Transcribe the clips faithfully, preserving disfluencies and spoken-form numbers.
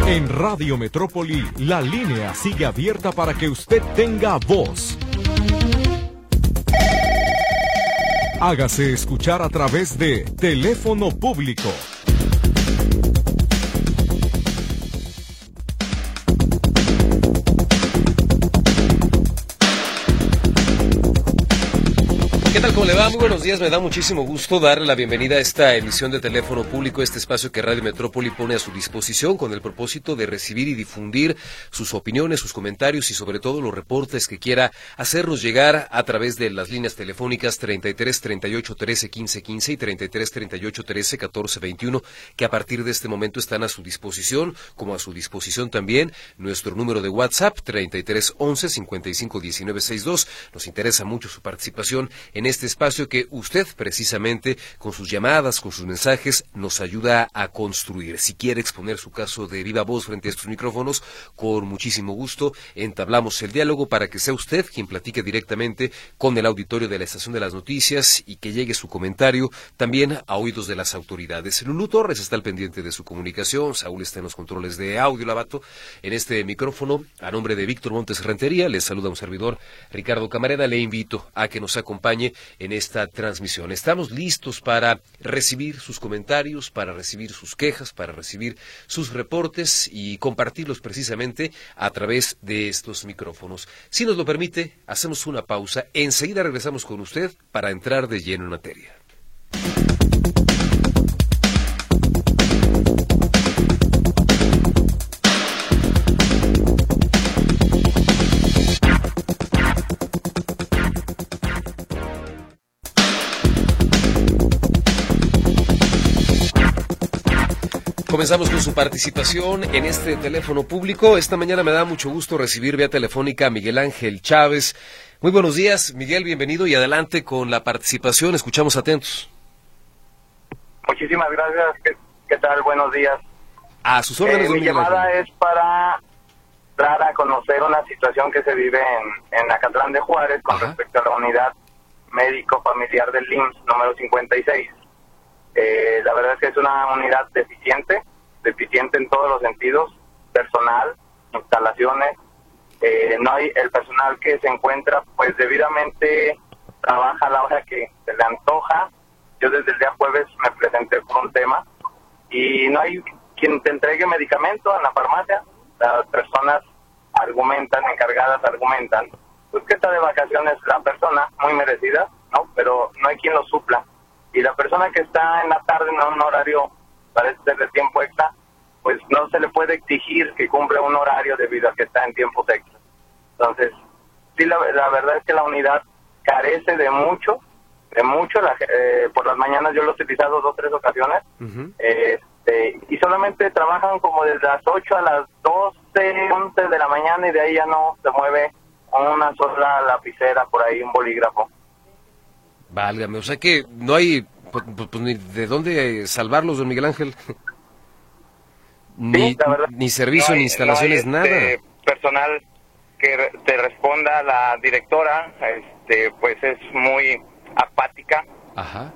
En Radio Metrópoli, la línea sigue abierta para que usted tenga voz. Hágase escuchar a través de teléfono público. ¿Qué tal? ¿Cómo le va? Muy buenos días. Me da muchísimo gusto darle la bienvenida a esta emisión de Teléfono Público, este espacio que Radio Metrópoli pone a su disposición con el propósito de recibir y difundir sus opiniones, sus comentarios y sobre todo los reportes que quiera hacernos llegar a través de las líneas telefónicas treinta y tres, treinta y ocho, trece, quince, quince y treinta y tres, treinta y ocho, trece, catorce, veintiuno, que a partir de este momento están a su disposición, como a su disposición también nuestro número de WhatsApp treinta y tres, once, cincuenta y cinco, diecinueve, sesenta y dos. Nos interesa mucho su participación en este espacio que usted precisamente con sus llamadas, con sus mensajes nos ayuda a construir. Si quiere exponer su caso de viva voz frente a estos micrófonos, con muchísimo gusto entablamos el diálogo para que sea usted quien platique directamente con el auditorio de la Estación de las Noticias y que llegue su comentario también a oídos de las autoridades. Lulú Torres está al pendiente de su comunicación, Saúl está en los controles de audio, Lavato. En este micrófono, a nombre de Víctor Montes Rentería, les saluda un servidor, Ricardo Camarena. Le invito a que nos acompañe en esta transmisión. Estamos listos para recibir sus comentarios, para recibir sus quejas, para recibir sus reportes y compartirlos precisamente a través de estos micrófonos. Si nos lo permite, hacemos una pausa. Enseguida regresamos con usted para entrar de lleno en materia. Comenzamos con su participación en este teléfono público. Esta mañana me da mucho gusto recibir vía telefónica a Miguel Ángel Chávez. Muy buenos días, Miguel, bienvenido y adelante con la participación. Escuchamos atentos. Muchísimas gracias. ¿Qué, qué tal? Buenos días. A sus órdenes, eh, Mi llamada Ángel. es para dar a conocer una situación que se vive en, en Acatlán de Juárez con Ajá. respecto a la unidad médico-familiar del I M S S número cincuenta y seis. Eh, la verdad es que es una unidad deficiente, deficiente en todos los sentidos, personal, instalaciones, eh, no hay el personal que se encuentra, pues debidamente trabaja a la hora que se le antoja. Yo desde el día jueves me presenté por un tema y no hay quien te entregue medicamento en la farmacia. Las personas argumentan, encargadas argumentan, pues que está de vacaciones la persona, muy merecida, ¿no? Pero no hay quien lo supla. Y la persona que está en la tarde en un horario, parece ser de tiempo extra, pues no se le puede exigir que cumpla un horario debido a que está en tiempos extra. Entonces, sí, la, la verdad es que la unidad carece de mucho, de mucho. La, eh, por las mañanas yo lo he utilizado dos o tres ocasiones, uh-huh. este, y solamente trabajan como desde las ocho a las doce, once de la mañana y de ahí ya no se mueve una sola lapicera por ahí, un bolígrafo. Válgame, o sea que no hay pues, pues, ni de dónde salvarlos, don Miguel Ángel. Ni, sí, verdad, ni servicio, no hay, ni instalaciones, no hay, este, nada. Personal que te responda, la directora, este, pues es muy apática. Ajá.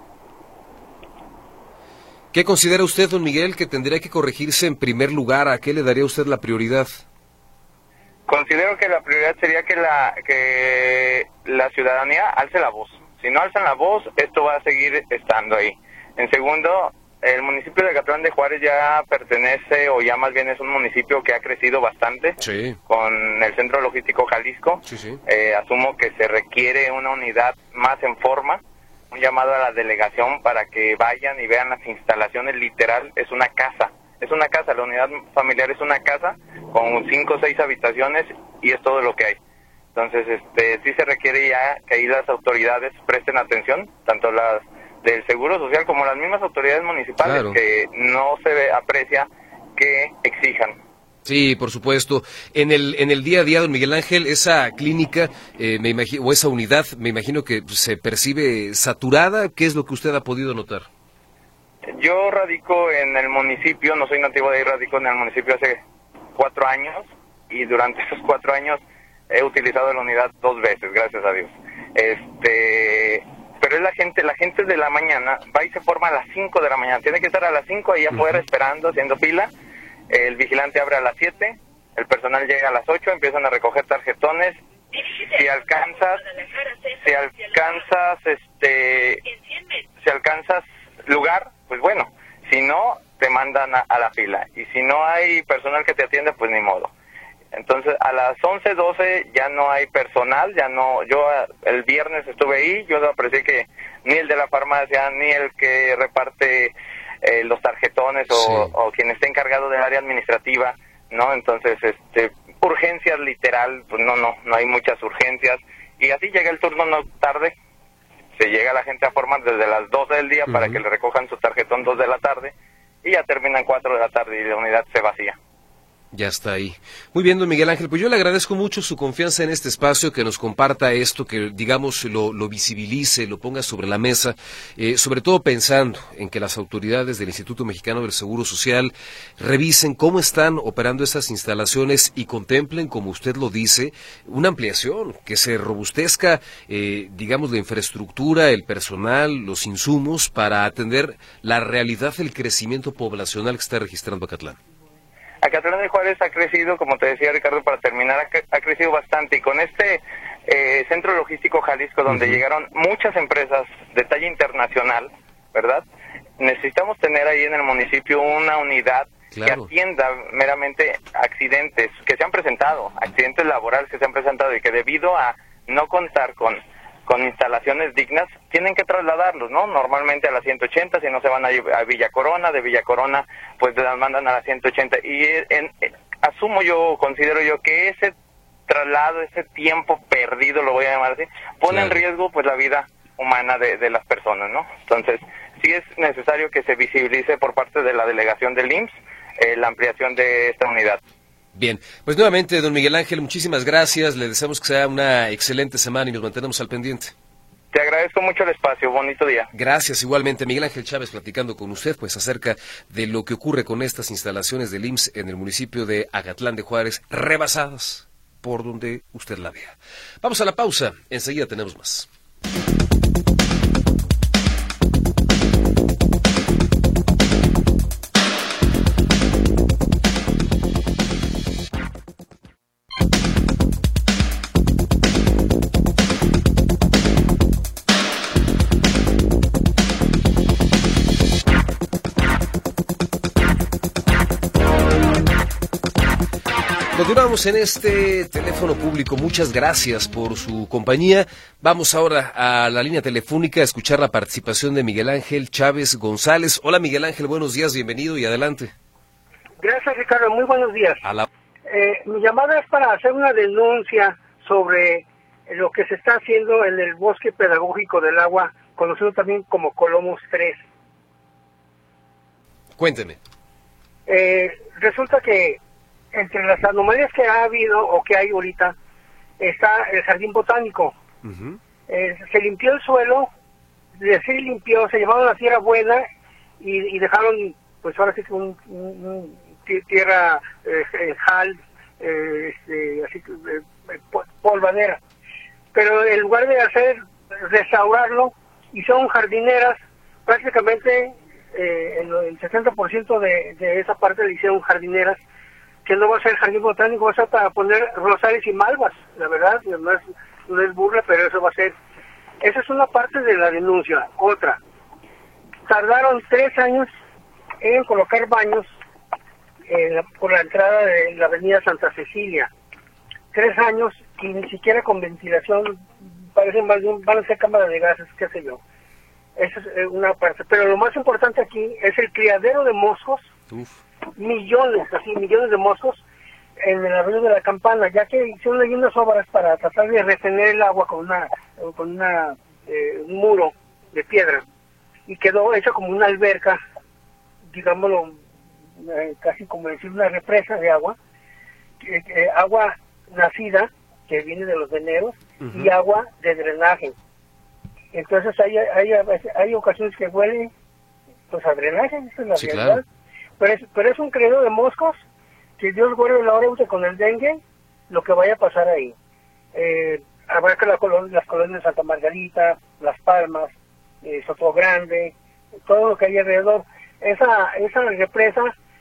¿Qué considera usted, don Miguel, que tendría que corregirse en primer lugar? ¿A qué le daría usted la prioridad? Considero que la prioridad sería que la que la ciudadanía alce la voz. Si no alzan la voz, esto va a seguir estando ahí. En segundo, el municipio de Acatlán de Juárez ya pertenece, o ya más bien es un municipio que ha crecido bastante, sí. con el Centro Logístico Jalisco. Sí, sí. Eh, asumo que se requiere una unidad más en forma, un llamado a la delegación para que vayan y vean las instalaciones. Literal, es una casa. Es una casa, la unidad familiar es una casa con cinco o seis habitaciones y es todo lo que hay. Entonces, este, sí se requiere ya que ahí las autoridades presten atención, tanto las del Seguro Social como las mismas autoridades municipales, claro. que no se ve, aprecia que exijan. Sí, por supuesto. En el en el día a día, don Miguel Ángel, esa clínica, eh, me imagino, o esa unidad, me imagino que se percibe saturada. ¿Qué es lo que usted ha podido notar? Yo radico en el municipio, no soy nativo de ahí, radico en el municipio hace cuatro años y durante esos cuatro años he utilizado la unidad dos veces, gracias a Dios. Este, pero es la gente, la gente de la mañana va y se forma a las cinco de la mañana. Tiene que estar a las cinco ahí afuera uh-huh. esperando, haciendo fila. el vigilante abre a las siete, el personal llega a las ocho, empiezan a recoger tarjetones. Si alcanzas, si alcanzas, este, si alcanzas lugar, pues bueno, si no, te mandan a, a la fila, y si no hay personal que te atienda, pues ni modo. Entonces, a las once, doce ya no hay personal, ya no, yo el viernes estuve ahí, yo aprecié que ni el de la farmacia, ni el que reparte eh, los tarjetones o, sí. o quien esté encargado del área administrativa, ¿no? Entonces, este... urgencias literal, pues no, no, no hay muchas urgencias, y así llega el turno no tarde, se llega la gente a formar desde las doce del día uh-huh. para que le recojan su tarjetón dos de la tarde, y ya terminan cuatro de la tarde y la unidad se vacía. Ya está ahí. Muy bien, don Miguel Ángel, pues yo le agradezco mucho su confianza en este espacio, que nos comparta esto, que digamos lo, lo visibilice, lo ponga sobre la mesa, eh, sobre todo pensando en que las autoridades del Instituto Mexicano del Seguro Social revisen cómo están operando estas instalaciones y contemplen, como usted lo dice, una ampliación, que se robustezca, eh, digamos, la infraestructura, el personal, los insumos, para atender la realidad del crecimiento poblacional que está registrando Acatlán. Acatlán de Juárez ha crecido, como te decía Ricardo, para terminar, ha, ha crecido bastante, y con este eh, centro logístico Jalisco, donde uh-huh. llegaron muchas empresas de talla internacional, ¿verdad? Necesitamos tener ahí en el municipio una unidad claro. que atienda meramente accidentes que se han presentado, accidentes laborales que se han presentado, y que debido a no contar con con instalaciones dignas, tienen que trasladarlos, ¿no? Normalmente a la ciento ochenta, si no se van a, a Villa Corona, de Villa Corona, pues las mandan a la ciento ochenta, y en, en, asumo yo, considero yo, que ese traslado, ese tiempo perdido, lo voy a llamar así, pone claro. en riesgo, pues, la vida humana de, de las personas, ¿no? Entonces, sí es necesario que se visibilice por parte de la delegación del I M S S eh, la ampliación de esta unidad. Bien, pues nuevamente, don Miguel Ángel, muchísimas gracias, le deseamos que sea una excelente semana y nos mantenemos al pendiente. Te agradezco mucho el espacio, bonito día. Gracias, igualmente. Miguel Ángel Chávez platicando con usted, pues, acerca de lo que ocurre con estas instalaciones del I M S S en el municipio de Acatlán de Juárez, rebasadas por donde usted la vea. Vamos a la pausa, enseguida tenemos más. Continuamos en este teléfono público. Muchas gracias por su compañía. Vamos ahora a la línea telefónica a escuchar la participación de Miguel Ángel Chávez González. Hola, Miguel Ángel, buenos días, bienvenido y adelante. Gracias, Ricardo, muy buenos días. A la... eh, mi llamada es para hacer una denuncia sobre lo que se está haciendo en el bosque pedagógico del agua, conocido también como Colomos tres. Cuénteme. Eh, resulta que entre las anomalías que ha habido o que hay ahorita está el jardín botánico. Uh-huh. Eh, se limpió el suelo, se limpió, se llevaron la tierra buena y, y dejaron, pues ahora sí que un, un, un tierra eh, jal, eh, este, así eh, polvadera. Pero en lugar de hacer restaurarlo, hicieron jardineras, prácticamente eh, el, el sesenta por ciento de, de esa parte le hicieron jardineras, que no va a ser jardín botánico, va a ser para poner rosales y malvas, la verdad, no es, no es burla, pero eso va a ser. Esa es una parte de la denuncia. Otra, tardaron tres años en colocar baños eh, por la entrada de la avenida Santa Cecilia. Tres años y ni siquiera con ventilación, parecen más bien, van a ser cámaras de gases, qué sé yo. Esa es una parte. Pero lo más importante aquí es el criadero de moscos. Uf. Millones, así, millones de moscos en el arroyo de la Campana, ya que hicieron ahí unas obras para tratar de retener el agua con una con una eh, un muro de piedra, y quedó hecho como una alberca, digámoslo, eh, casi como decir una represa de agua, eh, eh, agua nacida, que viene de los veneros, uh-huh. y agua de drenaje. Entonces hay, hay, hay ocasiones que huele pues a drenaje, esa es la sí, realidad. Claro. Pero es, pero es un criadero de moscos, que Dios guarde la hora con el dengue, lo que vaya a pasar ahí. Eh, habrá que la colon, las colonias de Santa Margarita, Las Palmas, eh, Soto Grande, todo lo que hay alrededor. Esa, esa represa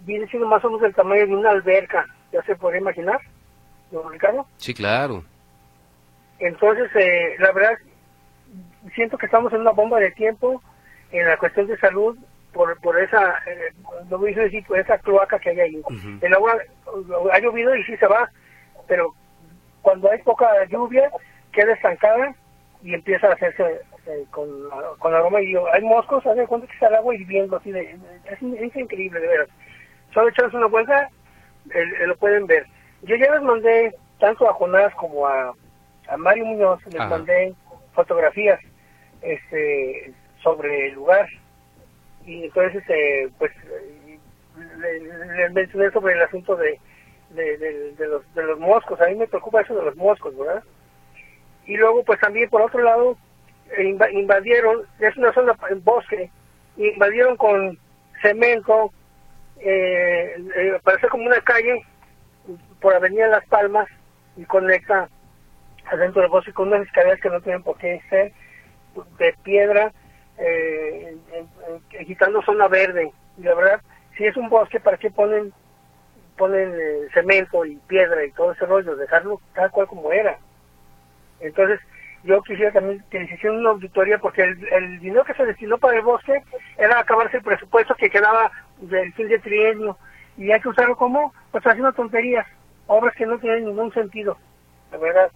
viene siendo más o menos del tamaño de una alberca, ya se puede imaginar, don Ricardo. Sí, claro. Entonces, eh, la verdad, siento que estamos en una bomba de tiempo en la cuestión de salud por por esa, eh, no voy a decir, por esa cloaca que hay ahí. Uh-huh. El agua ha llovido y sí se va, pero cuando hay poca lluvia queda estancada y empieza a hacerse eh, con, con aroma, y hay moscos, hace cuenta que está el agua hirviendo así de, es, es increíble, de veras. Solo echarse una vuelta, eh, eh, lo pueden ver. Yo ya les mandé tanto a Jonás como a, a Mario Muñoz, les Ajá. mandé fotografías este sobre el lugar, y entonces eh, pues les le mencioné sobre el asunto de de, de de los de los moscos. A mí me preocupa eso de los moscos, ¿verdad? Y luego pues también por otro lado invadieron, es una zona en bosque, invadieron con cemento, eh, eh, parece como una calle por Avenida Las Palmas, y conecta adentro del bosque con unas escaleras que no tienen por qué ser, de piedra, eh, eh, eh, quitando zona verde. Y la verdad, si es un bosque, ¿para qué ponen ponen eh, cemento y piedra y todo ese rollo? Dejarlo tal cual como era. Entonces, yo quisiera también que se hiciera una auditoría, porque el, el dinero que se destinó para el bosque era acabarse el presupuesto que quedaba del fin de trienio, y hay que usarlo como, pues haciendo tonterías, obras que no tienen ningún sentido, la verdad.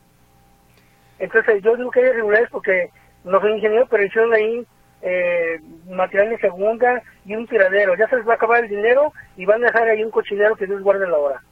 Entonces yo digo que hay irregularidades porque no soy ingeniero, pero hicieron ahí eh, material de segunda y un tiradero. Ya se les va a acabar el dinero y van a dejar ahí un cochinero que Dios guarde la hora.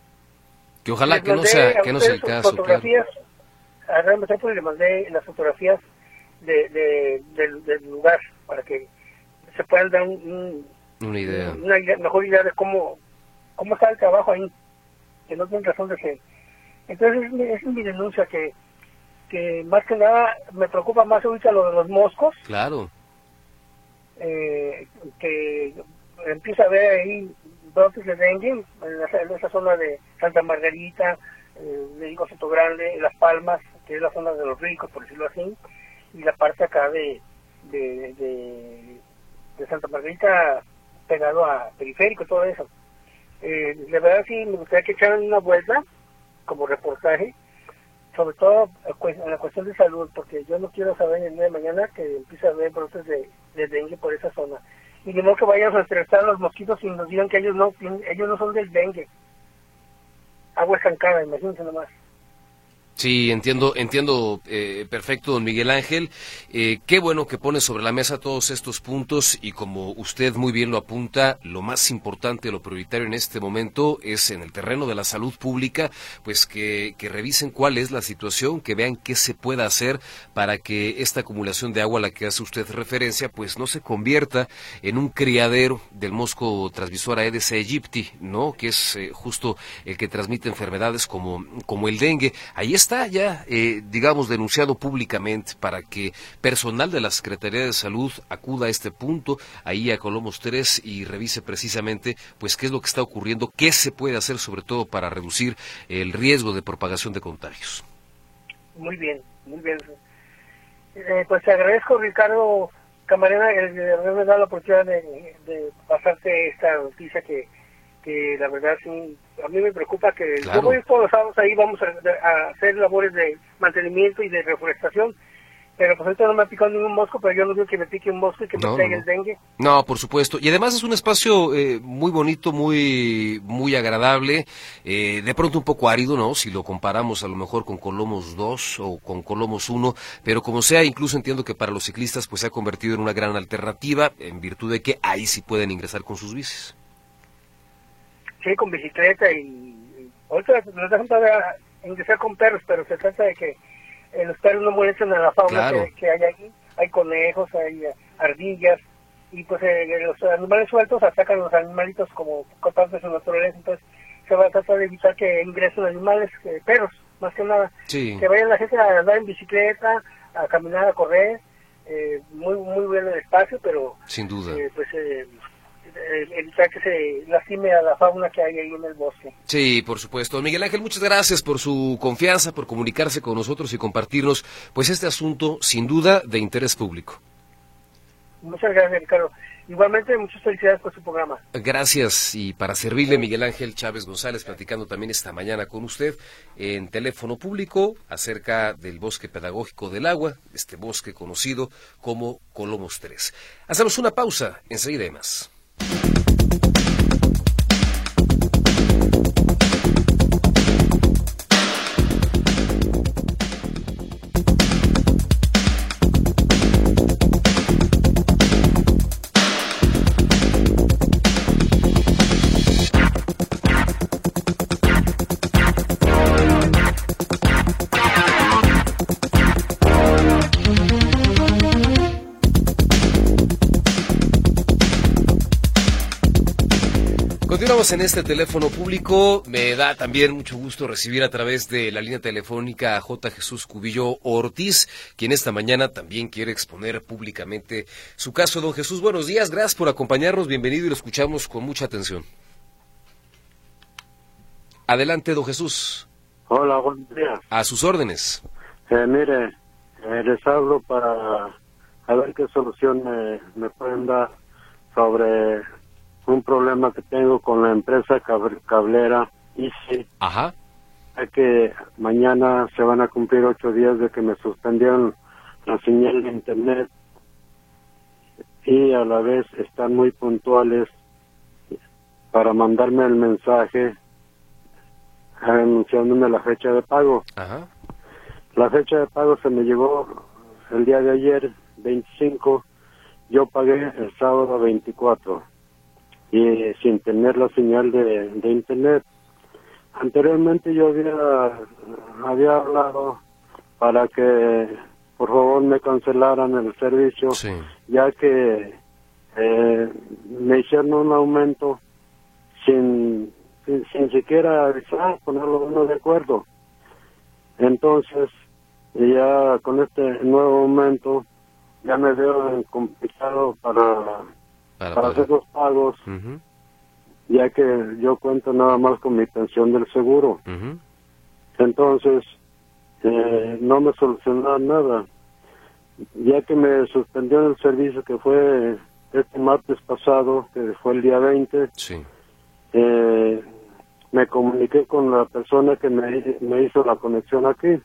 Que ojalá que no sea, que no sea el caso. Fotografías, claro. A Gran Metrópoli le mandé las fotografías de, de, del, del lugar para que se puedan dar un, un, una idea, una idea, mejor idea de cómo cómo está el trabajo ahí, que no tienen razón de ser. Entonces es mi, es mi denuncia, que que más que nada me preocupa más ahorita lo de los moscos. Claro. Eh, que empieza a haber ahí brotes de dengue en esa, en esa zona de Santa Margarita, eh, le digo Soto Grande, Las Palmas, que es la zona de los ricos, por decirlo así, y la parte acá de de, de, de Santa Margarita pegado a Periférico, todo eso. Eh, de verdad sí me gustaría que echaran una vuelta como reportaje, sobre todo en la cuestión de salud, porque yo no quiero saber el día de mañana que empiece a haber brotes de, de dengue por esa zona. Y de modo que vayan a entrevistar a los mosquitos y nos digan que ellos no ellos no son del dengue. Agua estancada, imagínense nomás. Sí, entiendo, entiendo eh, perfecto, don Miguel Ángel. Eh, qué bueno que pone sobre la mesa todos estos puntos, y como usted muy bien lo apunta, lo más importante, lo prioritario en este momento es en el terreno de la salud pública, pues que, que revisen cuál es la situación, que vean qué se puede hacer para que esta acumulación de agua a la que hace usted referencia, pues no se convierta en un criadero del mosco transmisor Aedes aegypti, ¿no? Que es eh, justo el que transmite enfermedades como, como el dengue. Ahí está. Está ya, eh, digamos, denunciado públicamente para que personal de la Secretaría de Salud acuda a este punto, ahí a Colomos tres, y revise precisamente pues qué es lo que está ocurriendo, qué se puede hacer sobre todo para reducir el riesgo de propagación de contagios. Muy bien, muy bien. Eh, pues te agradezco, Ricardo Camarena, el haberme dado la oportunidad de, de pasarte esta noticia que que la verdad sí, a mí me preocupa que claro. Yo voy todos los sábados ahí, vamos a, a hacer labores de mantenimiento y de reforestación, pero pues ahorita no me ha picado ningún mosco, pero yo no digo que me pique un mosco y que no, me pegue no. el dengue. No, por supuesto, y además es un espacio eh, muy bonito, muy muy agradable, eh, de pronto un poco árido, ¿no? Si lo comparamos a lo mejor con Colomos dos o con Colomos uno, pero como sea, incluso entiendo que para los ciclistas pues se ha convertido en una gran alternativa, en virtud de que ahí sí pueden ingresar con sus bicis. Sí, con bicicleta, y, y ahorita nos dejan todavía ingresar con perros, pero se trata de que eh, los perros no molesten a la fauna claro. que, que hay aquí. Hay conejos, hay ardillas, y pues eh, los animales sueltos atacan a los animalitos como parte de su naturaleza. Entonces se va a tratar de evitar que ingresen animales, eh, perros, más que nada. Sí. Que vayan la gente a andar en bicicleta, a caminar, a correr, eh, muy muy bien el espacio, pero sin duda. Eh, pues eh, evitar que se lastime a la fauna que hay ahí en el bosque. Sí, por supuesto. Miguel Ángel, muchas gracias por su confianza, por comunicarse con nosotros y compartirnos pues este asunto sin duda de interés público. Muchas gracias, Ricardo. Igualmente, muchas felicidades por su programa. Gracias, y para servirle, Miguel Ángel Chávez González, platicando también esta mañana con usted en teléfono público acerca del bosque pedagógico del agua, este bosque conocido como Colomos tres. Hacemos una pausa, enseguida hay más. Continuamos en este teléfono público. Me da también mucho gusto recibir a través de la línea telefónica a J. Jesús Cubillo Ortiz, quien esta mañana también quiere exponer públicamente su caso. Don Jesús, buenos días, gracias por acompañarnos, bienvenido y lo escuchamos con mucha atención. Adelante, don Jesús. Hola, buenos días. A sus órdenes. Eh, mire, eh, les hablo para a ver qué solución me, me pueden dar sobre un problema que tengo con la empresa cablera Easy. Ajá. Es que mañana se van a cumplir ocho días de que me suspendieron la señal de internet y a la vez están muy puntuales para mandarme el mensaje anunciándome la fecha de pago. Ajá. La fecha de pago se me llegó el día de ayer, veinticinco, yo pagué el sábado veinticuatro. Y sin tener la señal de, de internet. Anteriormente yo había había hablado para que por favor me cancelaran el servicio, sí, ya que eh, me hicieron un aumento sin, sin sin siquiera avisar, ponerlo uno de acuerdo. Entonces ya con este nuevo aumento ya me veo complicado para para, para hacer los pagos, uh-huh, ya que yo cuento nada más con mi pensión del seguro. uh-huh. Entonces, eh, no me solucionaron nada, ya que me suspendieron el servicio que fue este martes pasado, que fue el día veinte. Sí. Eh, me comuniqué con la persona que me, me hizo la conexión aquí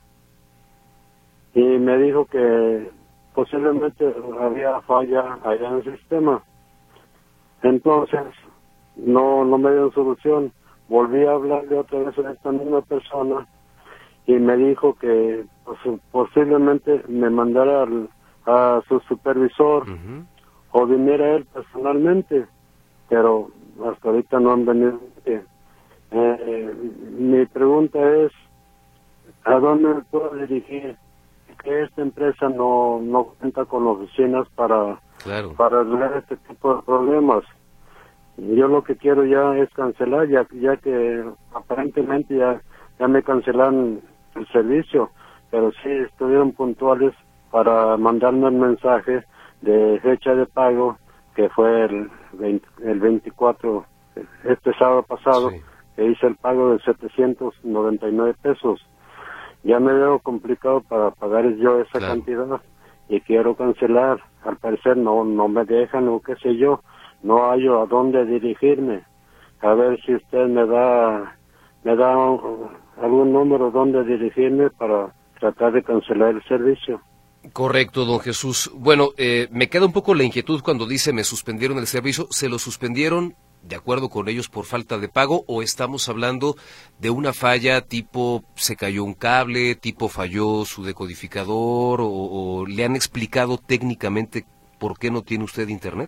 y me dijo que posiblemente había falla allá en el sistema. Entonces, no no me dio solución. Volví a hablarle otra vez a esta misma persona y me dijo que pues, posiblemente me mandara al, a su supervisor, uh-huh, o viniera él personalmente, pero hasta ahorita no han venido. Eh, eh, mi pregunta es, ¿a dónde me puedo dirigir? Que esta empresa no, no cuenta con oficinas para... Claro. para arreglar este tipo de problemas. Yo lo que quiero ya es cancelar, ya ya que aparentemente ya, ya me cancelaron el servicio, pero sí estuvieron puntuales para mandarme el mensaje de fecha de pago, que fue el, veinte, el veinticuatro, este sábado pasado, sí, que hice el pago de setecientos noventa y nueve pesos. Ya me veo complicado para pagar yo esa, claro, cantidad y quiero cancelar. Al parecer no no me dejan o qué sé yo, no hallo a dónde dirigirme. A ver si usted me da me da un, algún número donde dirigirme para tratar de cancelar el servicio. Correcto, don Jesús. Bueno, eh, me queda un poco la inquietud cuando dice me suspendieron el servicio. ¿Se lo suspendieron de acuerdo con ellos por falta de pago o estamos hablando de una falla tipo se cayó un cable, tipo falló su decodificador o, o le han explicado técnicamente por qué no tiene usted internet?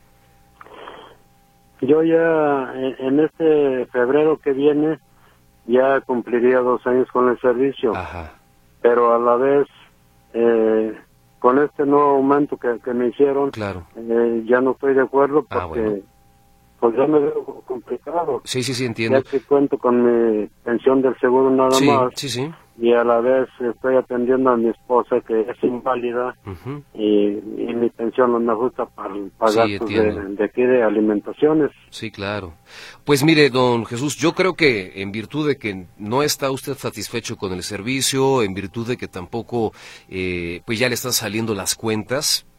Yo ya en, en este febrero que viene ya cumpliría dos años con el servicio. Ajá. Pero a la vez eh, con este nuevo aumento que, que me hicieron, claro, eh, ya no estoy de acuerdo porque... Ah, bueno. Pues ya me veo complicado. Sí, sí, sí, entiendo. Ya que cuento con mi pensión del seguro nada sí, más. Sí, sí. Y a la vez estoy atendiendo a mi esposa que es inválida, uh-huh, y, y mi pensión no me ajusta para pagar sí, de, de aquí de alimentaciones. Sí, claro. Pues mire, don Jesús, yo creo que en virtud de que no está usted satisfecho con el servicio, en virtud de que tampoco, eh, pues ya le están saliendo las cuentas,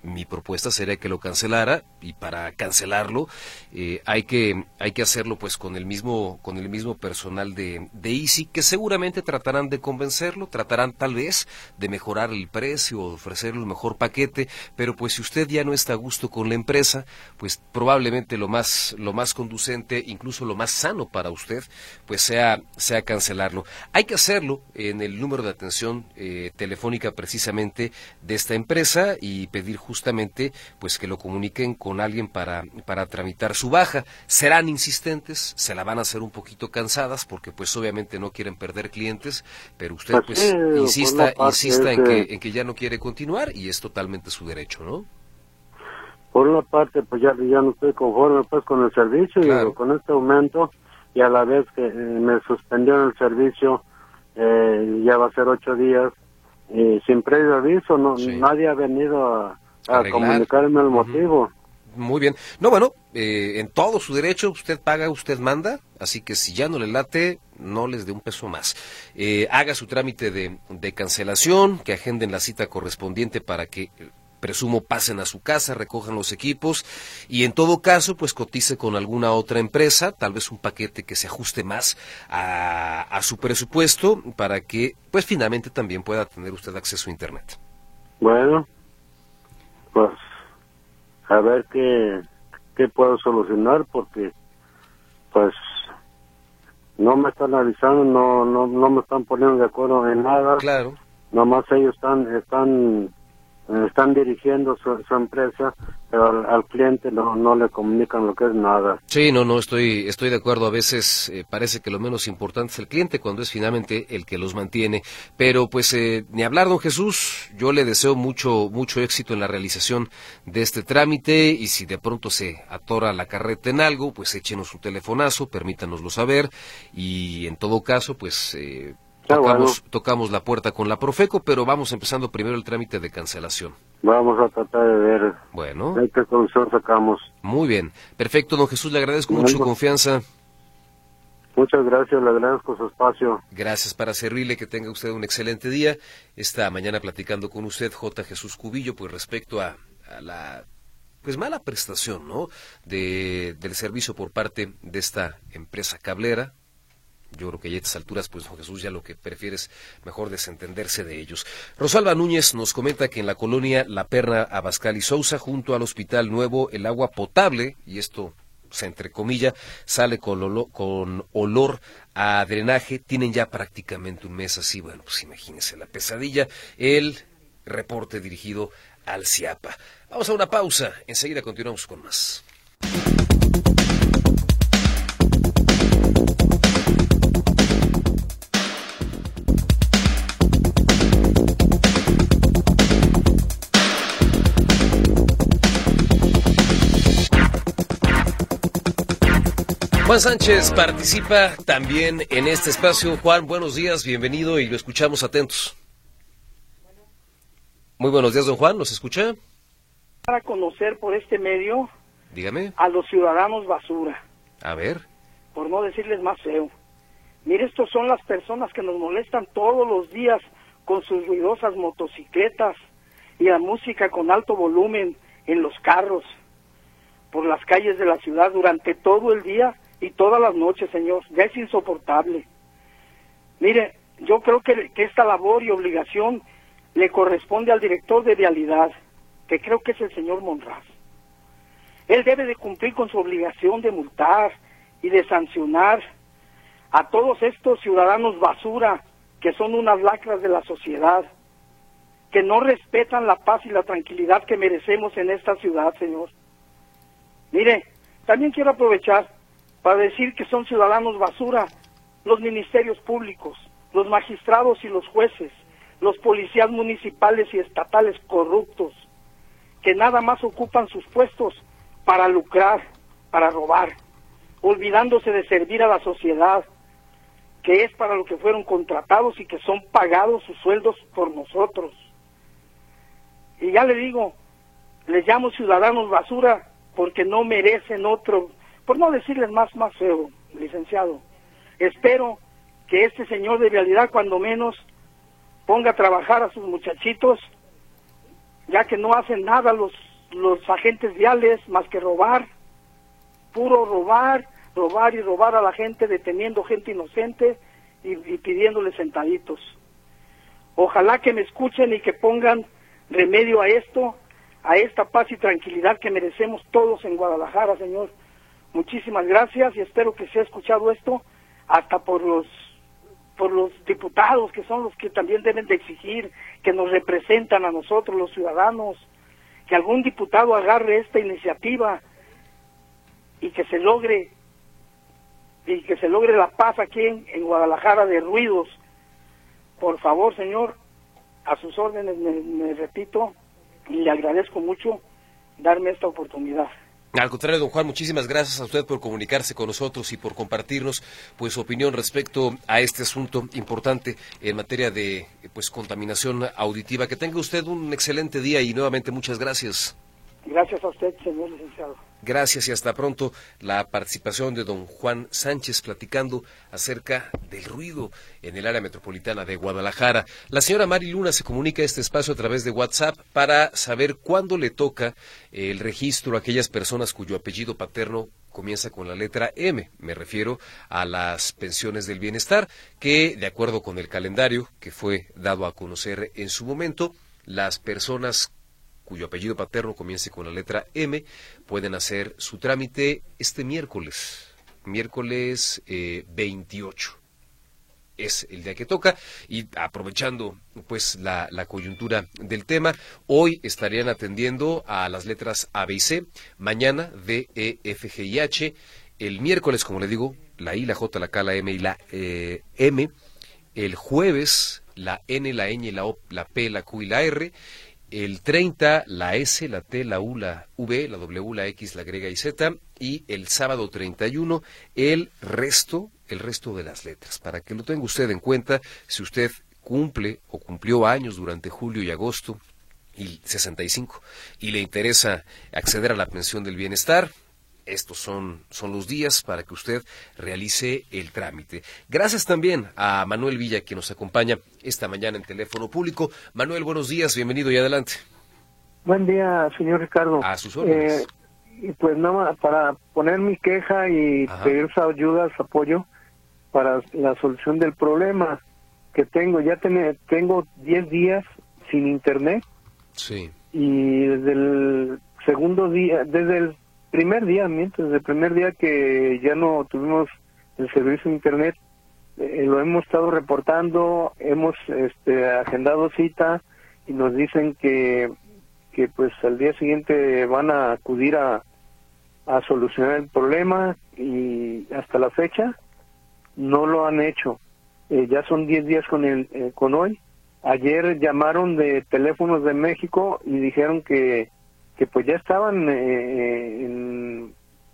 mi propuesta sería que lo cancelara, y para cancelarlo eh, hay que hay que hacerlo pues con el mismo con el mismo personal de, de Easy, que seguramente tratarán de convencerlo, tratarán tal vez de mejorar el precio o ofrecerle un mejor paquete, pero pues si usted ya no está a gusto con la empresa, pues probablemente lo más lo más conducente, incluso lo más sano para usted, pues sea sea cancelarlo. Hay que hacerlo en el número de atención eh, telefónica precisamente de esta empresa y pedir justamente pues que lo comuniquen con alguien para para tramitar su baja. Serán insistentes, se la van a hacer un poquito cansadas porque pues obviamente no quieren perder clientes, pero usted pues, pues sí, insista por insista en que... que en que ya no quiere continuar, y es totalmente su derecho, ¿no? Por una parte, pues ya, ya no estoy conforme pues con el servicio, Claro. y con este aumento, y a la vez que eh, me suspendieron el servicio, eh, ya va a ser ocho días, y sin previo aviso, no, Sí. nadie ha venido a, a Arreglar. comunicarme el motivo. Muy bien. No, bueno, eh, en todo su derecho, usted paga, usted manda, así que si ya no le late, no les dé un peso más. Eh, haga su trámite de, de cancelación, que agenden la cita correspondiente para que, eh, presumo, pasen a su casa, recojan los equipos, y en todo caso, pues cotice con alguna otra empresa, tal vez un paquete que se ajuste más a, a su presupuesto, para que, pues finalmente también pueda tener usted acceso a Internet. Bueno, pues a ver qué, qué puedo solucionar, porque pues no me están avisando, no no no me están poniendo de acuerdo en nada. Claro. Nomás ellos están están están dirigiendo su, su empresa, pero al, al cliente no no le comunican lo que es nada. Sí, no, no, estoy estoy de acuerdo. A veces eh, parece que lo menos importante es el cliente, cuando es finalmente el que los mantiene. Pero pues eh, ni hablar, don Jesús, yo le deseo mucho mucho éxito en la realización de este trámite, y si de pronto se atora la carreta en algo, pues échenos un telefonazo, permítanoslo saber, y en todo caso, pues... Eh, Ah, Tocamos, bueno. tocamos la puerta con la Profeco, pero vamos empezando primero el trámite de cancelación. Vamos a tratar de ver Bueno, de qué solución sacamos. muy bien. Perfecto, don Jesús, le agradezco mucho su Bueno. confianza. Muchas gracias, le agradezco su espacio. Gracias, para servirle, que tenga usted un excelente día. Esta mañana platicando con usted, J. Jesús Cubillo, pues respecto a, a la pues mala prestación, ¿no?, de, del servicio por parte de esta empresa cablera. Yo creo que ya a estas alturas, pues, don Jesús, ya lo que prefiere es mejor desentenderse de ellos. Rosalba Núñez nos comenta que en la colonia La Perna, Abascal y Sousa, junto al Hospital Nuevo, el agua potable, y esto se entrecomilla, sale con olor, con olor a drenaje. Tienen ya prácticamente un mes así. Bueno, pues imagínense la pesadilla. El reporte dirigido al CIAPA. Vamos a una pausa, enseguida continuamos con más. Juan Sánchez participa también en este espacio. Juan, buenos días, bienvenido, y lo escuchamos atentos. Muy buenos días, don Juan, ¿nos escucha? Para conocer por este medio Dígame. a los ciudadanos basura, A ver. por no decirles más feo. Mire, estos son las personas que nos molestan todos los días con sus ruidosas motocicletas y la música con alto volumen en los carros, por las calles de la ciudad durante todo el día y todas las noches, señor. Ya es insoportable. Mire, yo creo que, que esta labor y obligación le corresponde al director de vialidad, que creo que es el señor Monraz. Él debe de cumplir con su obligación de multar y de sancionar a todos estos ciudadanos basura, que son unas lacras de la sociedad, que no respetan la paz y la tranquilidad que merecemos en esta ciudad, señor. Mire, también quiero aprovechar para decir que son ciudadanos basura los ministerios públicos, los magistrados y los jueces, los policías municipales y estatales corruptos, que nada más ocupan sus puestos para lucrar, para robar, olvidándose de servir a la sociedad, que es para lo que fueron contratados y que son pagados sus sueldos por nosotros. Y ya le digo, les llamo ciudadanos basura porque no merecen otro, por no decirles más, más feo, licenciado. Espero que este señor de vialidad, cuando menos, ponga a trabajar a sus muchachitos ya que no hacen nada los, los agentes viales más que robar, puro robar, robar y robar a la gente, deteniendo gente inocente y, y pidiéndoles centavitos. Ojalá que me escuchen y que pongan remedio a esto, a esta paz y tranquilidad que merecemos todos en Guadalajara, Señor. Muchísimas gracias y espero que sea escuchado esto hasta por los por los diputados, que son los que también deben de exigir, que nos representan a nosotros los ciudadanos, que algún diputado agarre esta iniciativa y que se logre y que se logre la paz aquí en, en Guadalajara de ruidos. Por favor, señor, a sus órdenes, me, me repito, y le agradezco mucho darme esta oportunidad. Al contrario, don Juan, muchísimas gracias a usted por comunicarse con nosotros y por compartirnos pues su opinión respecto a este asunto importante en materia de pues contaminación auditiva. Que tenga usted un excelente día y nuevamente muchas gracias. Gracias a usted, señor licenciado. Gracias y hasta pronto. La participación de don Juan Sánchez platicando acerca del ruido en el área metropolitana de Guadalajara. La señora Mari Luna se comunica a este espacio a través de WhatsApp para saber cuándo le toca el registro a aquellas personas cuyo apellido paterno comienza con la letra M. Me refiero a las pensiones del bienestar, que de acuerdo con el calendario que fue dado a conocer en su momento, las personas cuyo apellido paterno comience con la letra M, pueden hacer su trámite este miércoles, miércoles eh, veintiocho. Es el día que toca y aprovechando pues la, la coyuntura del tema, hoy estarían atendiendo a las letras A, B y C, mañana D, E, F, G y H, el miércoles, como le digo, la I, la J, la K, la M y la eh, M, el jueves la N, la Ñ, la O, la P, la Q y la R, el treinta, la S, la T, la U, la V, la W, la X, la Y y Z, y el sábado treinta y uno, el resto, el resto de las letras. Para que lo tenga usted en cuenta, si usted cumple o cumplió años durante julio y agosto, y sesenta y cinco, y le interesa acceder a la pensión del bienestar, estos son, son los días para que usted realice el trámite. Gracias también a Manuel Villa, que nos acompaña esta mañana en Teléfono Público. Manuel, buenos días, bienvenido y adelante. Buen día, señor Ricardo. A sus órdenes. Eh, y pues nada más para poner mi queja y Ajá. pedir su ayuda, su apoyo para la solución del problema que tengo. Ya ten, tengo diez días sin internet. Sí. Y desde el segundo día, desde el primer día, mientras desde el primer día que ya no tuvimos el servicio de internet, eh, lo hemos estado reportando, hemos este, agendado cita y nos dicen que, que pues al día siguiente van a acudir a, a solucionar el problema y hasta la fecha no lo han hecho. Eh, ya son diez días con, el, eh, con hoy. Ayer llamaron de Teléfonos de México y dijeron que que pues ya estaban eh, en,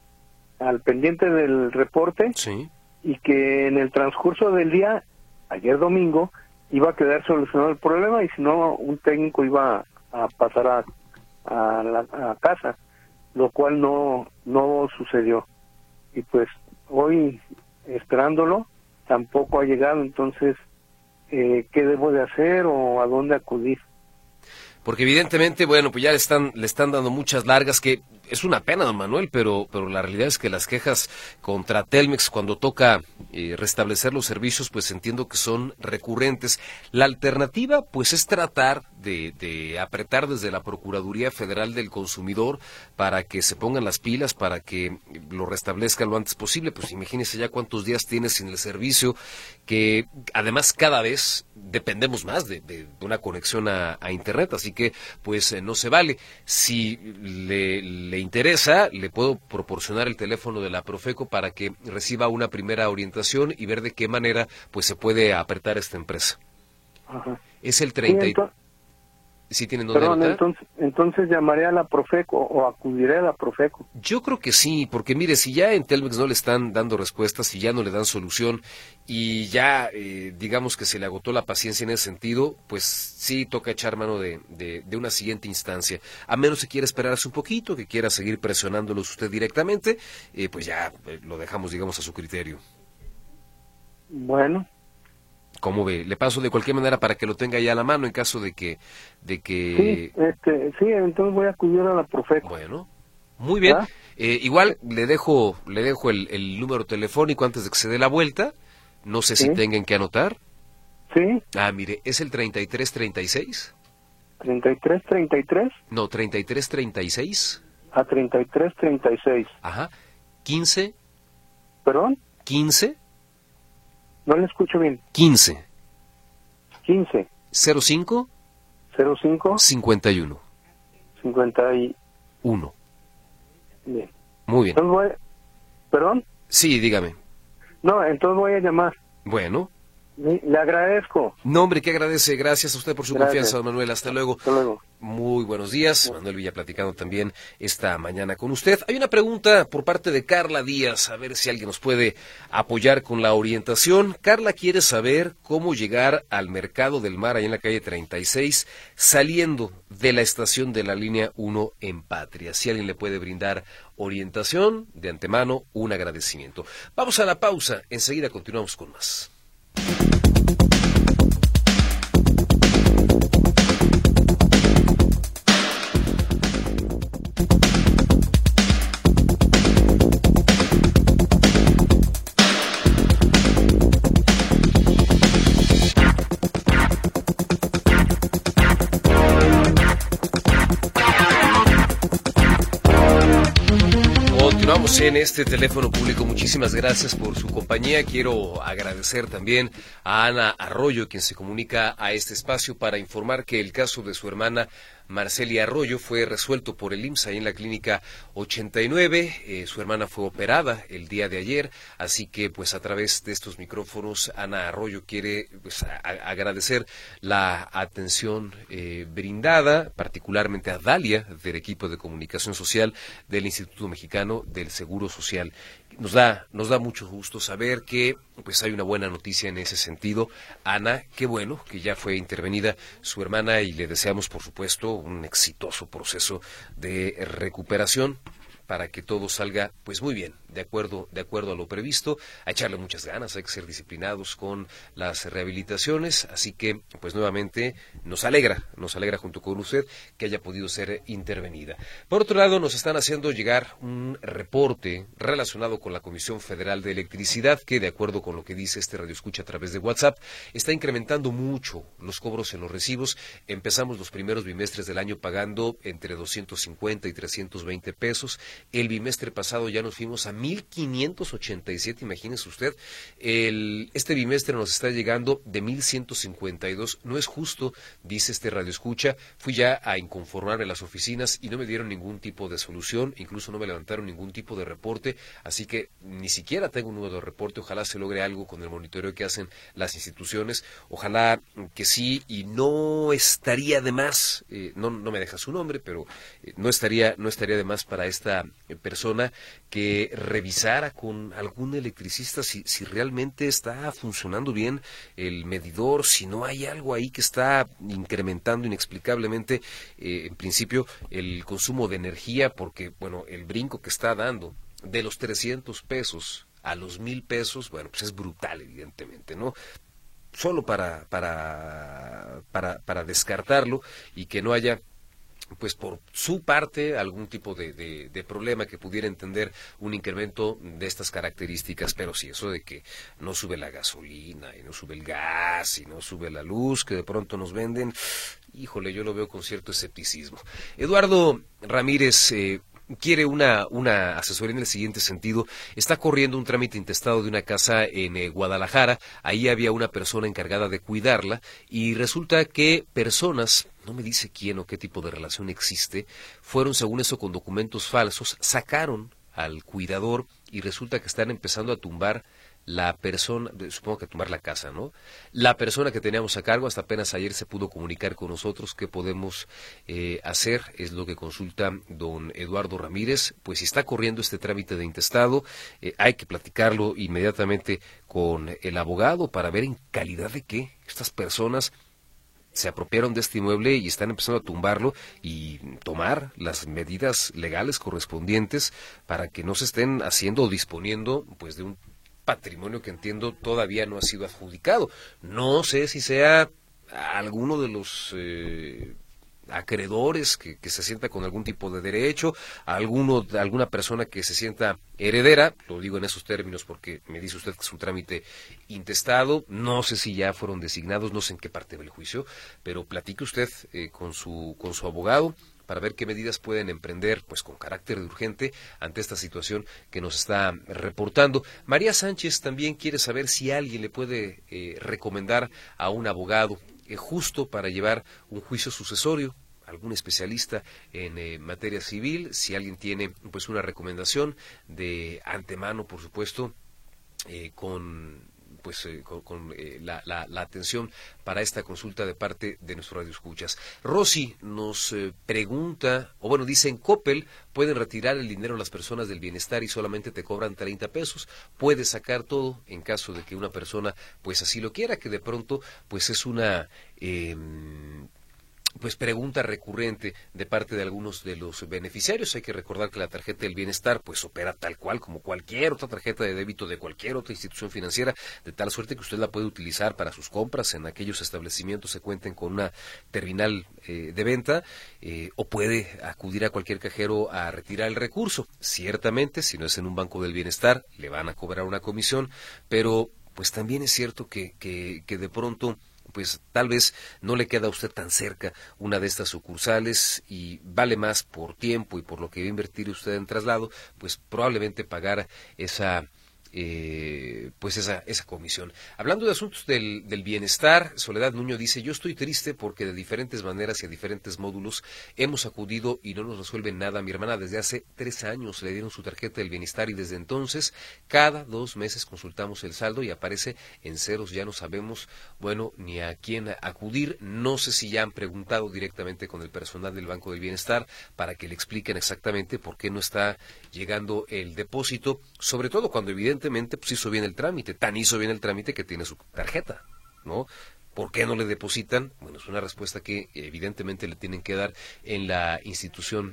al pendiente del reporte. Sí. Y que en el transcurso del día, ayer domingo, iba a quedar solucionado el problema y si no, un técnico iba a pasar a, a la a casa, lo cual no, no sucedió. Y pues hoy, esperándolo, tampoco ha llegado, entonces, eh, ¿qué debo de hacer o a dónde acudir? Porque evidentemente, bueno, pues ya le están le están dando muchas largas, que es una pena, don Manuel, pero pero la realidad es que las quejas contra Telmex cuando toca eh, restablecer los servicios, pues entiendo que son recurrentes. La alternativa, pues, es tratar de, de apretar desde la Procuraduría Federal del Consumidor para que se pongan las pilas, para que lo restablezca lo antes posible. Pues imagínese ya cuántos días tiene sin el servicio, que además cada vez dependemos más de, de, de una conexión a, a Internet, así que pues eh, no se vale. Si le, le interesa, le puedo proporcionar el teléfono de la Profeco para que reciba una primera orientación y ver de qué manera pues se puede apretar esta empresa. Ajá. Es el treinta. Sí, entonces, ¿Sí tienen dónde perdón, anotar? entonces, entonces llamaré a la Profeco o acudiré a la Profeco. Yo creo que sí, porque mire, si ya en Telmex no le están dando respuestas, si ya no le dan solución y ya eh, digamos que se le agotó la paciencia en ese sentido, pues sí toca echar mano de, de, de una siguiente instancia. A menos que quiera esperarse un poquito, que quiera seguir presionándolos usted directamente, eh, pues ya eh, lo dejamos, digamos, a su criterio. Bueno. ¿Cómo ve? Le paso de cualquier manera para que lo tenga ya a la mano en caso de que... de que... Sí, este, sí, entonces voy a acudir a la Profeco. Bueno, muy bien. ¿Ah? Eh, igual le dejo le dejo el, el número telefónico antes de que se dé la vuelta. No sé Sí. si tengan que anotar. Sí, Ah, mire, es el treinta y tres treinta y seis. treinta y tres treinta y tres No, treinta y tres treinta y seis. a treinta y tres treinta y seis. Ajá. quince, ¿Perdón? quince, No le escucho bien. quince, quince, cero cinco, cero cinco, cincuenta y uno. cincuenta y uno. Bien. Muy bien. Entonces voy... ¿Perdón? Sí, dígame. No, entonces voy a llamar. Bueno. Sí, le agradezco. No, hombre, que agradece. Gracias a usted por su Gracias. confianza, don Manuel. Hasta luego. Hasta luego. Muy buenos días. Manuel Villa platicando también esta mañana con usted. Hay una pregunta por parte de Carla Díaz, a ver si alguien nos puede apoyar con la orientación. Carla quiere saber cómo llegar al Mercado del Mar, ahí en la calle treinta y seis, saliendo de la estación de la línea uno en Patria. Si alguien le puede brindar orientación, de antemano, un agradecimiento. Vamos a la pausa. Enseguida continuamos con más. Continuamos en este teléfono público. Muchísimas gracias por su compañía. Quiero agradecer también a Ana Arroyo, quien se comunica a este espacio para informar que el caso de su hermana Marcelia Arroyo fue resuelto por el I M S S ahí en la clínica ochenta y nueve. Eh, su hermana fue operada el día de ayer, así que pues a través de estos micrófonos Ana Arroyo quiere pues, a, a agradecer la atención eh, brindada, particularmente a Dalia del equipo de comunicación social del Instituto Mexicano del Seguro Social. Nos da, nos da mucho gusto saber que pues hay una buena noticia en ese sentido. Ana, qué bueno que ya fue intervenida su hermana y le deseamos, por supuesto, un exitoso proceso de recuperación para que todo salga pues muy bien, de acuerdo, de acuerdo a lo previsto. A echarle muchas ganas, hay que ser disciplinados con las rehabilitaciones, así que pues nuevamente nos alegra, nos alegra junto con usted que haya podido ser intervenida. Por otro lado, nos están haciendo llegar un reporte relacionado con la Comisión Federal de Electricidad, que de acuerdo con lo que dice este radioescucha a través de WhatsApp, está incrementando mucho los cobros en los recibos. Empezamos los primeros bimestres del año pagando entre doscientos cincuenta y trescientos veinte pesos. El bimestre pasado ya nos fuimos a mil quinientos ochenta y siete, imagínese usted. El, este bimestre nos está llegando de mil ciento cincuenta y dos. No es justo, dice este radioescucha. Fui ya a inconformarme en las oficinas y no me dieron ningún tipo de solución, incluso no me levantaron ningún tipo de reporte, así que ni siquiera tengo un número de reporte. Ojalá se logre algo con el monitoreo que hacen las instituciones. Ojalá que sí, y no estaría de más, eh, no, no me deja su nombre, pero eh, no estaría, no estaría de más para esta persona que revisara con algún electricista si, si realmente está funcionando bien el medidor, si no hay algo ahí que está incrementando inexplicablemente, eh, en principio, el consumo de energía, porque, bueno, el brinco que está dando de los trescientos pesos a los mil pesos, bueno, pues es brutal, evidentemente, ¿no? Solo para, para, para, para descartarlo y que no haya pues por su parte algún tipo de, de, de problema que pudiera entender un incremento de estas características. Pero sí, eso de que no sube la gasolina y no sube el gas y no sube la luz que de pronto nos venden, híjole, yo lo veo con cierto escepticismo. Eduardo Ramírez eh, quiere una, una asesoría en el siguiente sentido. Está corriendo un trámite intestado de una casa en eh, Guadalajara. Ahí había una persona encargada de cuidarla y resulta que personas, no me dice quién o qué tipo de relación existe, fueron, según eso, con documentos falsos, sacaron al cuidador y resulta que están empezando a tumbar la persona, supongo que a tumbar la casa, ¿no? La persona que teníamos a cargo hasta apenas ayer se pudo comunicar con nosotros. ¿Qué podemos eh, hacer? Es lo que consulta don Eduardo Ramírez. Pues si está corriendo este trámite de intestado, eh, hay que platicarlo inmediatamente con el abogado para ver en calidad de qué estas personas se apropiaron de este inmueble y están empezando a tumbarlo y tomar las medidas legales correspondientes para que no se estén haciendo o disponiendo pues de un patrimonio que entiendo todavía no ha sido adjudicado. No sé si sea alguno de los eh, acreedores que, que se sienta con algún tipo de derecho, alguno, alguna persona que se sienta heredera, lo digo en esos términos porque me dice usted que es un trámite intestado, no sé si ya fueron designados, no sé en qué parte del juicio, pero platique usted eh, con su con su abogado para ver qué medidas pueden emprender, pues con carácter de urgente, ante esta situación que nos está reportando. María Sánchez también quiere saber si alguien le puede eh, recomendar a un abogado eh, justo para llevar un juicio sucesorio, algún especialista en eh, materia civil, si alguien tiene pues una recomendación de antemano, por supuesto, eh, con pues eh, con, con eh, la, la, la atención para esta consulta de parte de nuestros radioescuchas. Rosy nos eh, pregunta, o bueno, dice, en Coppel pueden retirar el dinero a las personas del bienestar y solamente te cobran treinta pesos. Puedes sacar todo en caso de que una persona pues así lo quiera, que de pronto pues es una... Eh, pues pregunta recurrente de parte de algunos de los beneficiarios. Hay que recordar que la tarjeta del bienestar pues opera tal cual como cualquier otra tarjeta de débito de cualquier otra institución financiera, de tal suerte que usted la puede utilizar para sus compras en aquellos establecimientos que cuenten con una terminal eh, de venta, eh, o puede acudir a cualquier cajero a retirar el recurso. Ciertamente, si no es en un banco del bienestar, le van a cobrar una comisión, pero pues también es cierto que, que, que de pronto pues tal vez no le queda a usted tan cerca una de estas sucursales y vale más por tiempo y por lo que va a invertir usted en traslado, pues probablemente pagar esa eh, pues esa esa comisión. Hablando de asuntos del, del bienestar, Soledad Nuño dice, yo estoy triste porque de diferentes maneras y a diferentes módulos hemos acudido y no nos resuelven nada. Mi hermana desde hace tres años le dieron su tarjeta del bienestar y desde entonces cada dos meses consultamos el saldo y aparece en ceros, ya no sabemos, bueno, ni a quién acudir. No sé si ya han preguntado directamente con el personal del Banco del Bienestar para que le expliquen exactamente por qué no está llegando el depósito, sobre todo cuando evidentemente pues hizo bien el trámite, tan hizo bien el trámite que tiene su tarjeta, ¿no? ¿Por qué no le depositan? Bueno, es una respuesta que evidentemente le tienen que dar en la institución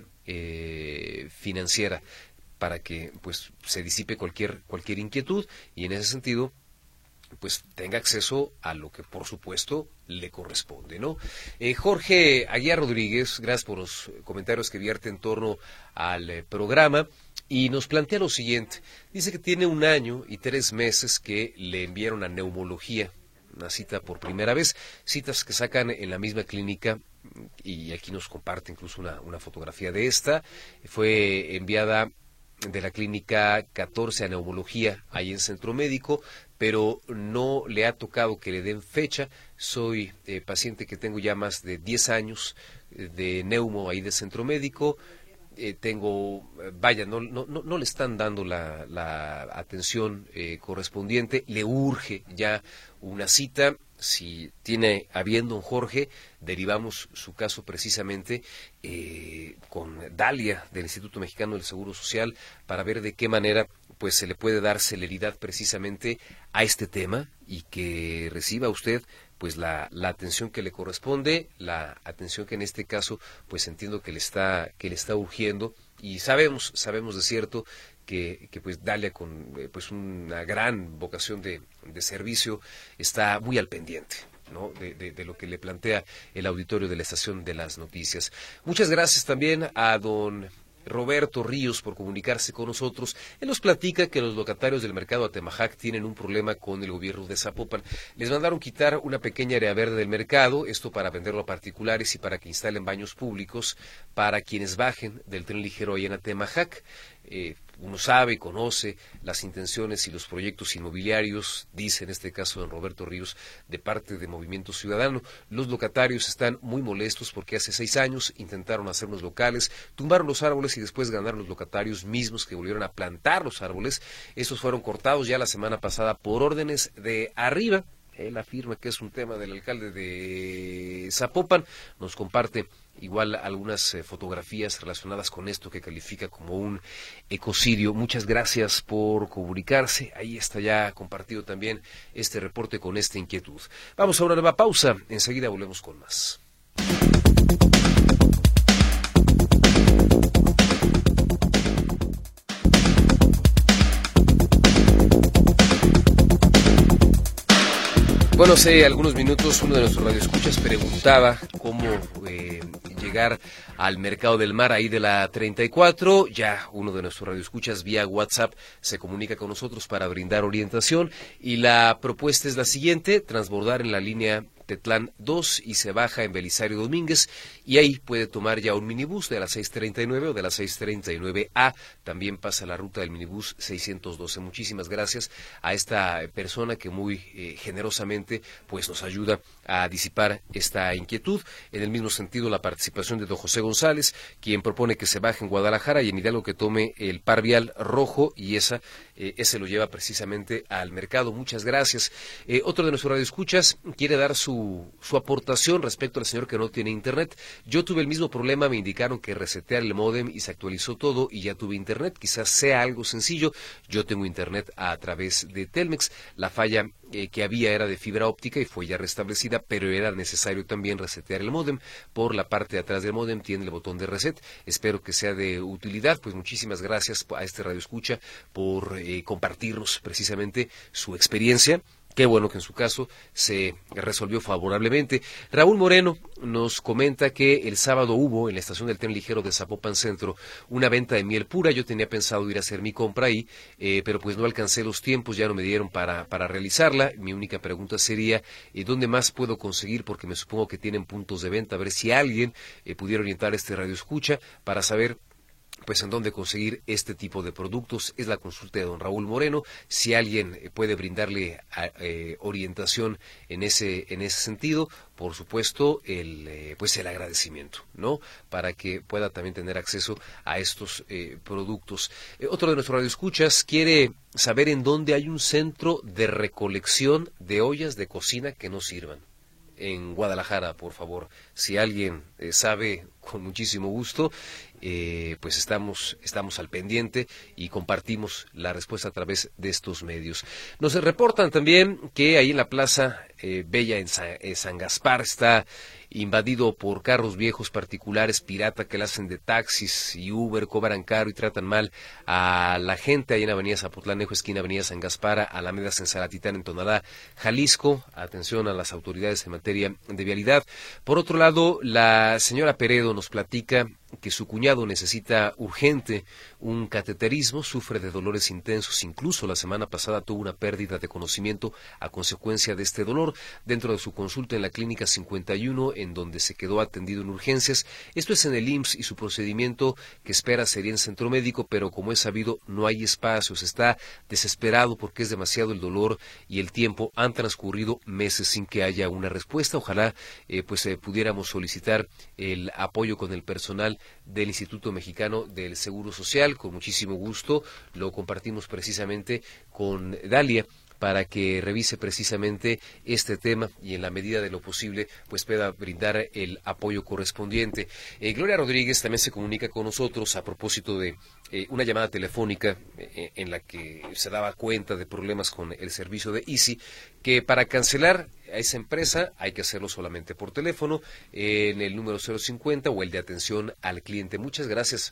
eh, financiera para que pues se disipe cualquier cualquier inquietud y en ese sentido pues tenga acceso a lo que por supuesto le corresponde, ¿no? Eh, Jorge Aguiar Rodríguez, gracias por los comentarios que vierte en torno al eh, programa. Y nos plantea lo siguiente, dice que tiene un año y tres meses que le enviaron a neumología, una cita por primera vez, citas que sacan en la misma clínica, y aquí nos comparte incluso una, una fotografía de esta, fue enviada de la clínica catorce a neumología, ahí en Centro Médico, pero no le ha tocado que le den fecha. Soy eh, paciente que tengo ya más de diez años eh, de neumo ahí de Centro Médico. Eh, tengo, vaya, no, no, no, no le están dando la, la atención eh, correspondiente, le urge ya una cita. Si tiene habiendo un Jorge, derivamos su caso precisamente eh, con Dalia del Instituto Mexicano del Seguro Social para ver de qué manera pues se le puede dar celeridad precisamente a este tema y que reciba usted pues la, la atención que le corresponde, la atención que en este caso pues entiendo que le está que le está urgiendo y sabemos sabemos de cierto que, que pues Dalia con eh, pues una gran vocación de, de servicio está muy al pendiente, ¿no? De, de, de lo que le plantea el auditorio de la Estación de las Noticias. Muchas gracias también a don Roberto Ríos por comunicarse con nosotros. Él nos platica que los locatarios del mercado Atemajac tienen un problema con el gobierno de Zapopan. Les mandaron quitar una pequeña área verde del mercado, esto para venderlo a particulares y para que instalen baños públicos para quienes bajen del tren ligero ahí en Atemajac. Eh, uno sabe y conoce las intenciones y los proyectos inmobiliarios, dice en este caso don Roberto Ríos, de parte de Movimiento Ciudadano. Los locatarios están muy molestos porque hace seis años intentaron hacernos locales, tumbaron los árboles y después ganaron los locatarios mismos que volvieron a plantar los árboles. Estos fueron cortados ya la semana pasada por órdenes de arriba. Él afirma que es un tema del alcalde de Zapopan. Nos comparte igual algunas eh, fotografías relacionadas con esto que califica como un ecocidio. Muchas gracias por comunicarse. Ahí está ya compartido también este reporte con esta inquietud. Vamos a una nueva pausa. Enseguida volvemos con más. Bueno, hace algunos minutos uno de nuestros radioescuchas preguntaba cómo eh, llegar al Mercado del Mar ahí de la treinta y cuatro. Ya uno de nuestros radioescuchas vía WhatsApp se comunica con nosotros para brindar orientación y la propuesta es la siguiente: transbordar en la línea Tetlán dos y se baja en Belisario Domínguez y ahí puede tomar ya un minibús de la seis treinta y nueve o de la seis treinta y nueve A. También pasa la ruta del minibús seiscientos doce. Muchísimas gracias a esta persona que muy eh, generosamente pues nos ayuda a disipar esta inquietud. En el mismo sentido, la participación de don José González, quien propone que se baje en Guadalajara y en Hidalgo que tome el par vial rojo y esa eh, ese lo lleva precisamente al mercado. Muchas gracias. Eh, otro de nuestros radioescuchas quiere dar su su aportación respecto al señor que no tiene internet. Yo tuve el mismo problema, me indicaron que resetear el módem y se actualizó todo y ya tuve internet. Quizás sea algo sencillo. Yo tengo internet a través de Telmex. La falla eh, que había era de fibra óptica y fue ya restablecida, pero era necesario también resetear el módem. Por la parte de atrás del módem tiene el botón de reset. Espero que sea de utilidad. Pues muchísimas gracias a este radioescucha por eh, compartirnos precisamente su experiencia. Qué bueno que en su caso se resolvió favorablemente. Raúl Moreno nos comenta que el sábado hubo en la estación del tren ligero de Zapopan Centro una venta de miel pura. Yo tenía pensado ir a hacer mi compra ahí, eh, pero pues no alcancé los tiempos, ya no me dieron para, para realizarla. Mi única pregunta sería, eh, ¿dónde más puedo conseguir? Porque me supongo que tienen puntos de venta. A ver si alguien eh, pudiera orientar este radioescucha para saber pues en dónde conseguir este tipo de productos. Es la consulta de don Raúl Moreno. Si alguien puede brindarle eh, orientación en ese en ese sentido, por supuesto, el eh, pues el agradecimiento, ¿no? Para que pueda también tener acceso a estos eh, productos. Eh, otro de nuestros radioescuchas quiere saber en dónde hay un centro de recolección de ollas de cocina que no sirvan. En Guadalajara, por favor. Si alguien eh, sabe, con muchísimo gusto, eh, pues estamos estamos al pendiente y compartimos la respuesta a través de estos medios. Nos reportan también que ahí en la Plaza eh, Bella en San, en San Gaspar está invadido por carros viejos particulares pirata que le hacen de taxis y Uber, cobran caro y tratan mal a la gente ahí en Avenida Zapotlanejo, esquina Avenida San Gaspar, Alameda Sensalatitán en Tonalá, Jalisco. Atención a las autoridades en materia de vialidad. Por otro lado, la señora Peredo nos platica que su cuñado necesita urgente un cateterismo, sufre de dolores intensos, incluso la semana pasada tuvo una pérdida de conocimiento a consecuencia de este dolor dentro de su consulta en la Clínica cincuenta y uno, en donde se quedó atendido en urgencias. Esto es en el I M S S y su procedimiento que espera sería en centro médico, pero como es sabido no hay espacios, está desesperado porque es demasiado el dolor y el tiempo. Han transcurrido meses sin que haya una respuesta. Ojalá eh, pues eh, pudiéramos solicitar el apoyo con el personal del Instituto Mexicano del Seguro Social. Con muchísimo gusto lo compartimos precisamente con Dalia para que revise precisamente este tema y en la medida de lo posible pues pueda brindar el apoyo correspondiente. Eh, Gloria Rodríguez también se comunica con nosotros a propósito de eh, una llamada telefónica eh, en la que se daba cuenta de problemas con el servicio de Easy, que para cancelar a esa empresa hay que hacerlo solamente por teléfono eh, en el número cero cincuenta o el de atención al cliente. Muchas gracias.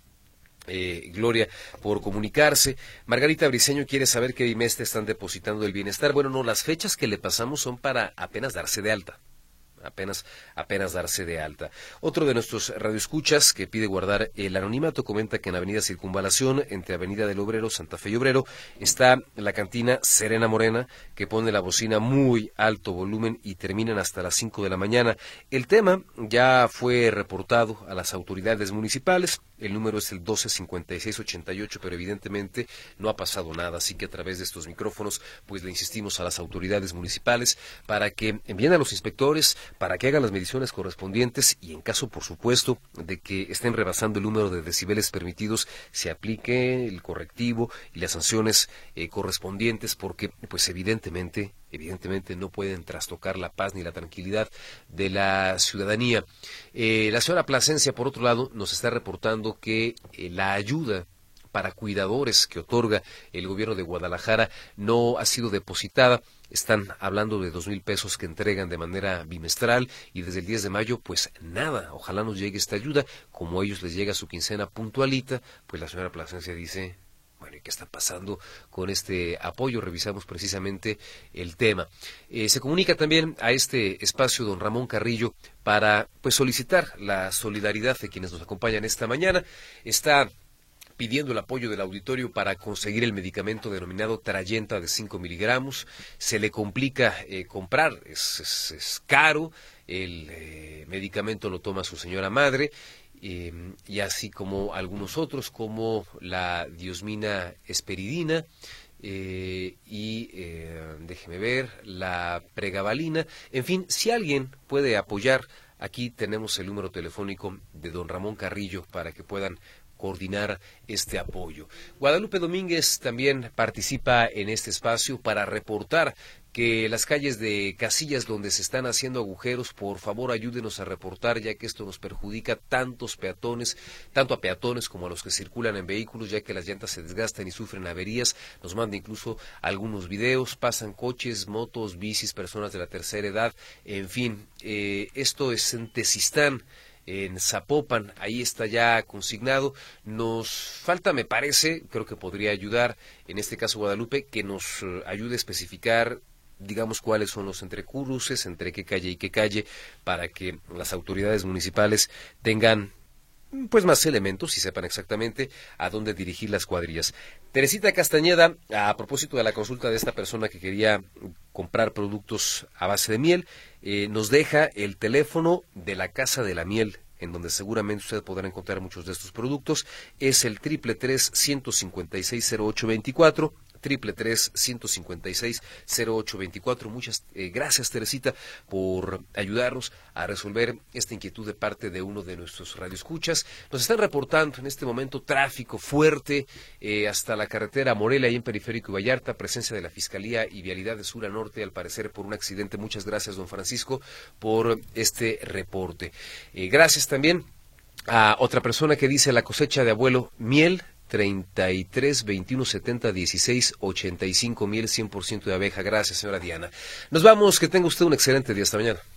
Eh, Gloria, por comunicarse. Margarita Briceño quiere saber qué bimestre están depositando el bienestar. Bueno, no, las fechas que le pasamos son para apenas darse de alta. Apenas, apenas darse de alta. Otro de nuestros radioescuchas que pide guardar el anonimato comenta que en Avenida Circunvalación, entre Avenida del Obrero, Santa Fe y Obrero, está la cantina Serena Morena, que pone la bocina muy alto volumen y terminan hasta las cinco de la mañana. El tema ya fue reportado a las autoridades municipales. El número es el doce cincuenta y seis ochenta y ocho, pero evidentemente no ha pasado nada, así que a través de estos micrófonos pues le insistimos a las autoridades municipales para que envíen a los inspectores, para que hagan las mediciones correspondientes y en caso, por supuesto, de que estén rebasando el número de decibeles permitidos, se aplique el correctivo y las sanciones eh, correspondientes, porque pues evidentemente evidentemente no pueden trastocar la paz ni la tranquilidad de la ciudadanía. Eh, la señora Plasencia, por otro lado, nos está reportando que eh, la ayuda para cuidadores que otorga el gobierno de Guadalajara no ha sido depositada. Están hablando de dos mil pesos que entregan de manera bimestral y desde el diez de mayo, pues nada. Ojalá nos llegue esta ayuda. Como a ellos les llega su quincena puntualita, pues la señora Plasencia dice, Bueno, ¿y qué está pasando con este apoyo? Revisamos precisamente el tema. Eh, se comunica también a este espacio don Ramón Carrillo para pues solicitar la solidaridad de quienes nos acompañan esta mañana. Está pidiendo el apoyo del auditorio para conseguir el medicamento denominado Trayenta de cinco miligramos. Se le complica eh, comprar, es, es, es caro, el eh, medicamento lo toma su señora madre, eh, y así como algunos otros, como la diosmina esperidina, eh, y eh, déjeme ver, la pregabalina. En fin, si alguien puede apoyar, aquí tenemos el número telefónico de don Ramón Carrillo para que puedan coordinar este apoyo. Guadalupe Domínguez también participa en este espacio para reportar que las calles de Casillas donde se están haciendo agujeros, por favor ayúdenos a reportar, ya que esto nos perjudica tantos peatones, tanto a peatones como a los que circulan en vehículos, ya que las llantas se desgastan y sufren averías. Nos manda incluso algunos videos, pasan coches, motos, bicis, personas de la tercera edad, en fin, eh, esto es en Tezistán, en Zapopan, ahí está ya consignado. Nos falta, me parece, creo que podría ayudar, en este caso Guadalupe, que nos uh, ayude a especificar, digamos, cuáles son los entrecruces, entre qué calle y qué calle, para que las autoridades municipales tengan pues más elementos y sepan exactamente a dónde dirigir las cuadrillas. Teresita Castañeda, a propósito de la consulta de esta persona que quería comprar productos a base de miel, eh, nos deja el teléfono de la Casa de la Miel, en donde seguramente usted podrá encontrar muchos de estos productos. Es el triple tres, ciento cincuenta y seis, cero ocho veinticuatro, triple tres, ciento cincuenta y seis, cero ocho veinticuatro. Muchas eh, gracias, Teresita, por ayudarnos a resolver esta inquietud de parte de uno de nuestros radioescuchas. Nos están reportando en este momento tráfico fuerte eh, hasta la carretera Morelia, ahí en Periférico y Vallarta, presencia de la Fiscalía y Vialidad de Sur a Norte, al parecer por un accidente. Muchas gracias, don Francisco, por este reporte. Eh, gracias también a otra persona que dice: la cosecha de abuelo miel, treinta y tres, veintiuno, setenta, dieciséis, ochenta y cinco, miel cien por ciento de abeja. Gracias, señora Diana. Nos vamos, que tenga usted un excelente día. Hasta mañana.